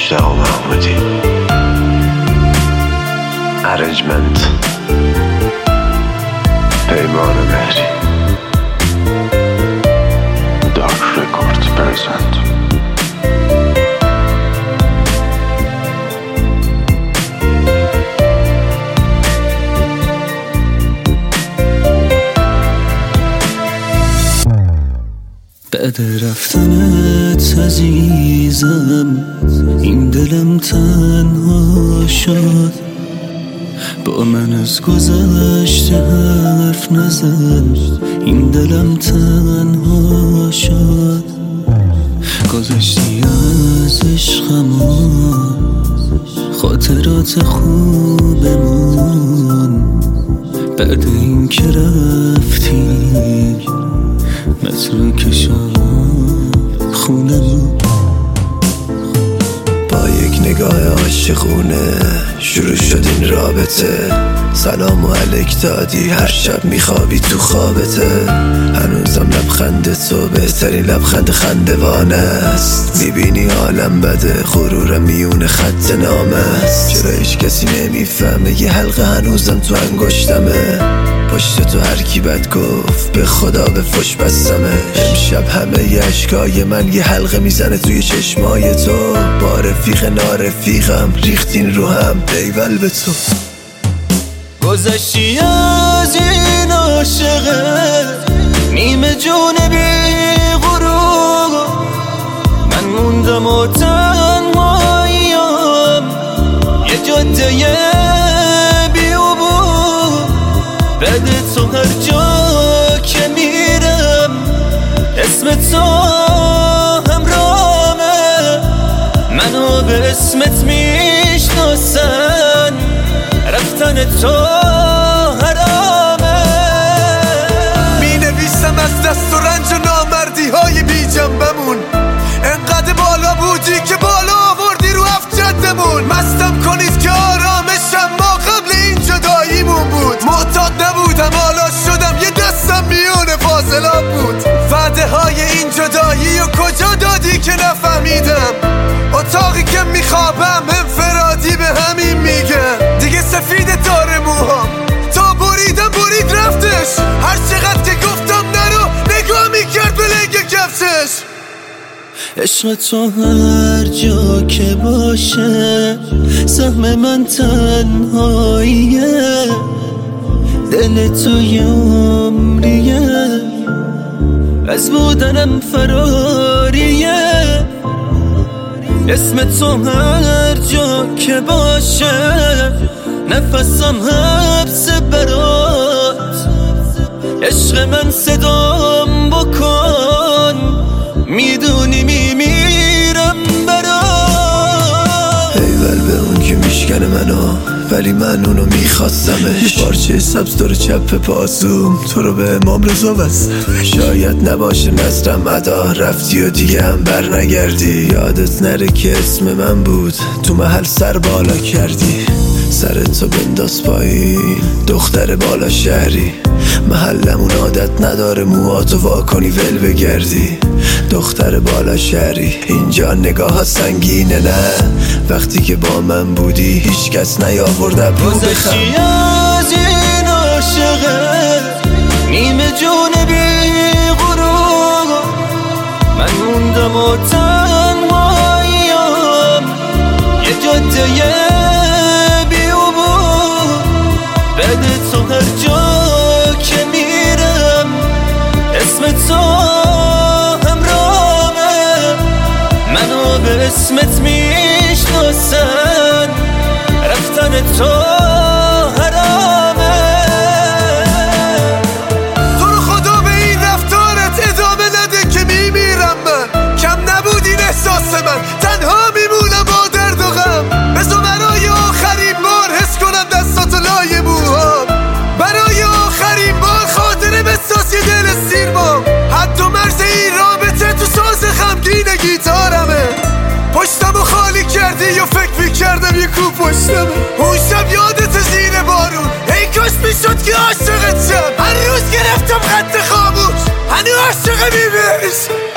مشتاق محمودی ارنجمنت پیمان مهری دارک رکورد پرزنت. بعد رفتنت عزیزم این دلم تنها شد، با من از گذشته حرف نزن این دلم تنها شد. گذشتی از عشقم خاطرات خوبمون، بعد این که رفتی متروک شد خونمون. با یک نگاه عاشقونه شروع شد این رابطه، سلام و علیک دادی هر شب میخوابی تو خوابته. هنوزم لبخند تو بهترین لبخند خندوانه است، میبینی عالم بده غرورم میون خط نامه است. چرا هیچ کسی نمیفهمه یه حلقه هنوزم تو انگشتمه، پشت تو هر کی بد گفت به خدا به فش بستمه. امشب همه ی اشکای من یه حلقه میزنه توی چشمای تو، با رفیق نارفیقم ریختین رو هم پیول به تو. گذشتی از این عاشقه نیمه جون بی غرور، من موندم و تنهاییم یه جاده بی عبور. بعد تو هر جا که میرم اسم تو همراهمه، منو به اسمت میشناسن رفتن تو حرامه. می نویسم از دست و رنج و نامردی های بی جنبمون، انقدر بالا بودی که بالا آوردی رو هفت جدمون. مستم کنید که آرامشم ما قبل این جداییمون بود، معتاد نبودم حالا شدم یه دستم میون فاصلات بود. وعده های این جدایی و کجا دادی که نفهمیدم، اتاقی که میخوابم انفرادی به همین میگم. دیگه سفید داره موهام تا بریدم برید رفتش، هر چقدر که گفتم نرو نگاه میکرد به لنگ کفشش. عشق تو هر جا که باشه سهم من تنهاییه، دل تو عمریه از بودنم فراریه. اسم تو هر جا که باشه نفسم حبس برات، عشق من صدام بکن میدونی میمیرم برات. ایول به اون که میشکنه منو ولی من اونو میخواستمش، پارچه سبز داره چپ پاسوم تو رو به امام رضا بستم. شاید نباشه نظرم ادا رفتی و دیگه هم بر نگردی، یادت نره که اسم من بود تو محل سر بالا کردی. سرتو بنداز پایین دختر بالا شهری، محلمون عادت نداره موهاتو واکنی ول بگردی. دختر بالا شهری اینجا نگاه ها سنگینه نه، وقتی که با من بودی هیچ کس نیاورده بود بخم. گذشتی از این عاشقه نیمه جون بی غرور، من موندم و تنهاییم یه جاده بی عبور. بعد تو هر جا که میرم اسم تو همراهمه، منو به اسمت میشناسن رفتن تو حرامه. تو رو خدا به این رفتارت ادامه نده که میمیرم من، کم نبود این احساس من تنها میمونم با درد و غم. بذار برای آخرین بار حس کنم دستاتو لای موهام، برای آخرین بار خاطره بساز یه دل سیر با حد و مرز این رابطه تو ساز غمگین گیتارمه. پشتمو خالی کردی و فکر میکردم یه کو پشتمه، اون شب یادت زیر بارون ای کاش میشد که عاشقت شم. هر روز گرفتم خط خاموش هنو عاشق میبرش.